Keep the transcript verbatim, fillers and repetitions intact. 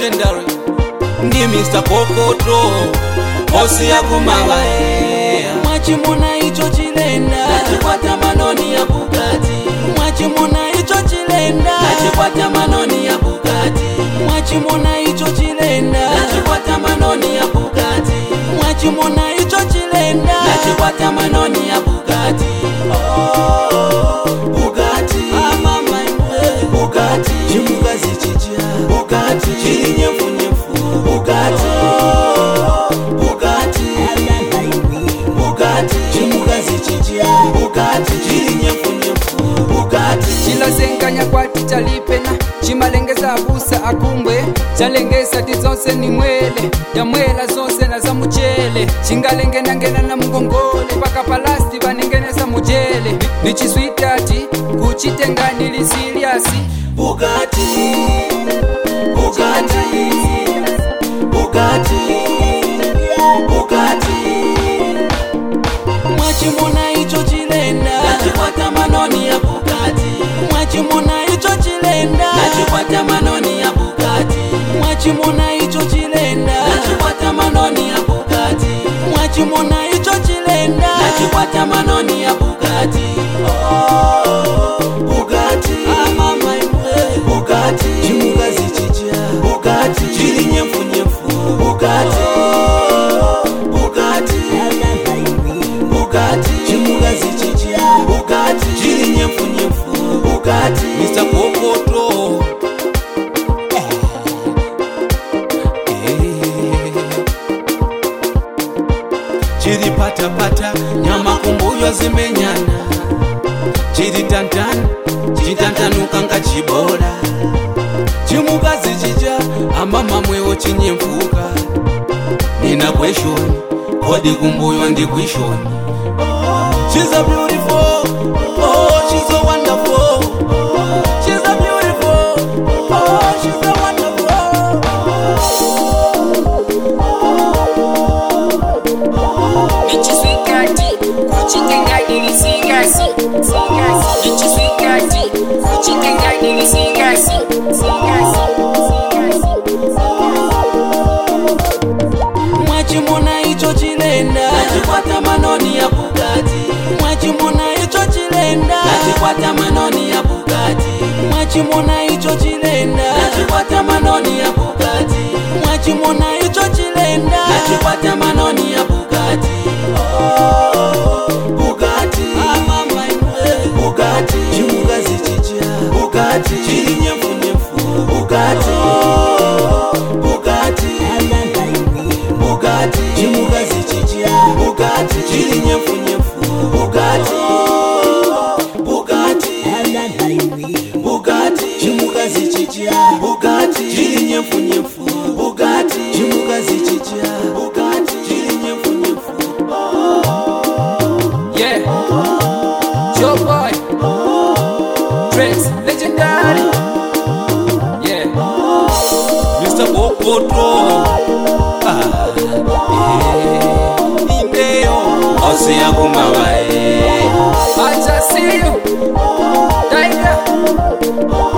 legendary ndi mister Kokoto bosi ya kumavae mwachimuna icho chilenda nachikwata manoni ya Bugatti mwachimuna icho chilenda nachikwata manoni ya Bugatti mwachimuna icho chilenda nachikwata manoni ya Bugatti mwachimuna icho chilenda nachikwata manoni ya Bugatti oh Bugatti ah mama imwe Bugatti chimukazi chicha Bugatti chilinyefu nyefu Bugatti Bugatti Bugatti chimukazi chicha Bugatti chilinyefu nyefu Bugatti chilasenkanya kwati chalipena chimalengeza abusa akumbwe chalengesa tizonse ni mwele yamwela zonse na za muchele chingalengena-ngena na mgongole paka palasti vanengenesa mujele nichiswitati kuchitenganili siliasi Bugatti Bugatti Bugatti Bugatti mwachimuna icho chilenda nachikwata manoni ya Bugatti mwachimuna icho chilenda nachikwata manoni ya Bugatti mwachimuna icho chilenda nachikwata manoni ya Bugatti mwachimuna icho chilenda nachikwata manoni ya Bugatti oh Bugatti ah mama imwe Bugatti chimukazi chicha Bugatti chilinyefu nyefu Bugatti Bugatti Bugatti chimukazi chicha Bugatti chilinyefu nyefu Bugatti mister Kokoto chiri pata pata nyama kumbuyo zimenyana chiri tantana chitantanuka ngachibola chimukazi chicha amama mwewo chinyemfuka nina kweshoni kodi kumbuyo ndi kwishoni she's a beautiful oh she's so wonderful she's a beautiful oh she's so wonderful nichiswikati kuchitenganili sigasi sigasi nichiswikati kuchitenganili sigasi sigasi mwachimuna icho chilenda nachikwata manoni ya Bugatti mwachimuna icho chilenda nachikwata manoni ya Bugatti mwachimuna icho chilenda nachikwata manoni ya Bugatti mwachimuna icho chilenda nachikwata manoni ya Bugatti oh Bugatti ah mama imwe Bugatti chimukazi chicha Bugatti chilinyefu nyefu Bugatti Bugatti Bugatti chimukazi chicha Bugatti chilinyefu nyefu Bugatti Bugatti Bugatti chimukazi chicha Bugatti chilinyefu nyefu Bugatti chimukazi chicha Bugatti chilinyefu nyefu yeah Joe boy Prince legendary yeah mister Kokoto ah eh indeo osi ya kumavae I just see you Tiger